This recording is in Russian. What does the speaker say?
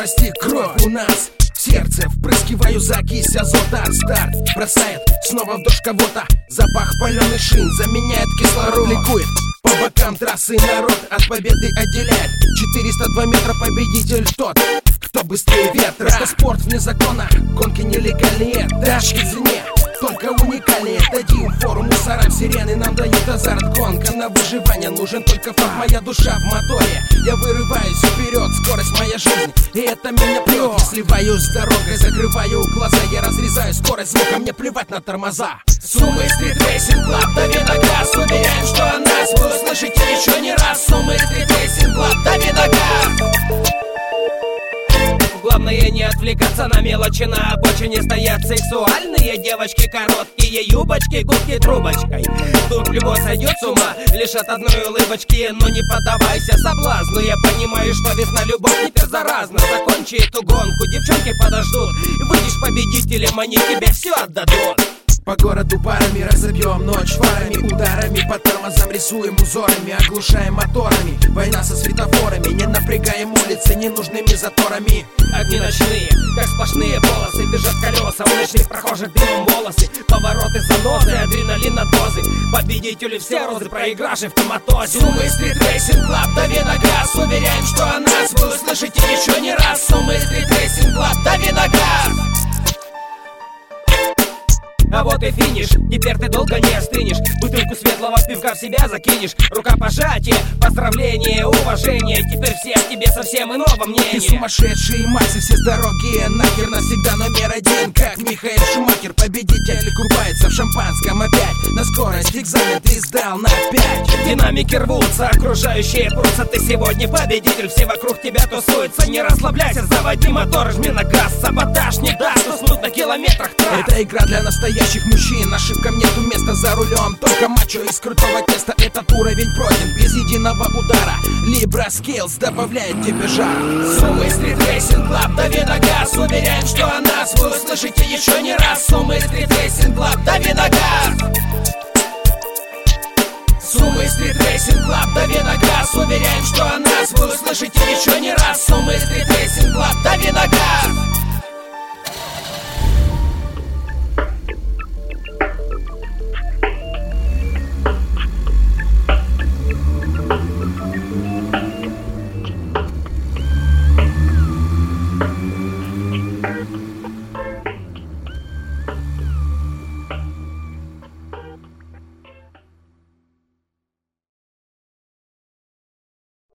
Скорость и кровь у нас в сердце. Впрыскиваю закись азота. Старт бросает снова в дождь кого-то. Запах паленый шин заменяет кислород. Ликует по бокам трассы народ, от победы отделяет 402 метра. Победитель тот, кто быстрее ветра. Это спорт вне закона, гонки нелегальные. Тачки в цене, только уникальные. Дадим фору мусорам, сирены нам дают азарт. Гонка на выживание, нужен только факт. Моя душа в моторе, я вырываюсь вперед. Скорость моя жизнь, и это меня прет. Я сливаюсь с дорогой, закрываю глаза. Я разрезаю скорость звука, мне плевать на тормоза. Сумы Street Racing Club, дави на газ. Уверяем, что о нас вы услышите еще не раз. Сумы Street Racing Club, дави на газ. Главное не отвлекаться на мелочи. На обочине стоят сексуальные девочки. Короткие юбочки, губки трубочкой. Тут любовь сойдет с ума лишь от одной улыбочки. Но не поддавайся соблазну. Я понимаю, что весна любовь теперь заразна. Закончи эту гонку, девчонки подождут. Выйдешь победителем, они тебе все отдадут. По городу парами разобьем ночь фарами, ударами по тормозам рисуем узорами, оглушаем моторами. Война со светофорами, не напрягаем улицы ненужными заторами. Огни ночные, как сплошные полосы, бежат колеса, у ночных прохожих дымом волосы. Повороты, занозы, адреналина дозы. Победители все розы, проигравшие в коматозе. Сумы Street Racing Club, дави на газ. Уверяем, что о нас вы услышите еще не раз. Сумы Street Racing Club, дави на газ. А вот и финиш, теперь ты долго не остынешь. Бутылку светлого пивка в себя закинешь. Рукопожатие, поздравление, уважение. Теперь все к тебе совсем иного мнения. Ты сумасшедший, массы, все с дороги нахер навсегда номер один. Как Михаил Шумахер, победитель купается в шампанском опять. На скорость экзамен ты сдал на 5. Динамики рвутся, окружающие прутся. Ты сегодня победитель, все вокруг тебя тусуются. Не расслабляйся, заводи мотор, жми на газ. Саботаж не даст уснуть на километрах трасс. Это игра для настоящих мужчин, ошибкам нету места за рулем. Только мачо из крутого теста, этот уровень пройден без единого удара. Libra Skills добавляет тебе жар. Сумы Street Racing Club, дави на газ. Уверяем, что о нас вы услышите еще не раз. Сумы Street Racing Club, дави на газ. Сумы Street Racing Club, дави на газ. Уверяем, что о нас вы услышите еще не раз. Сумы Street Racing Club, дави на газ.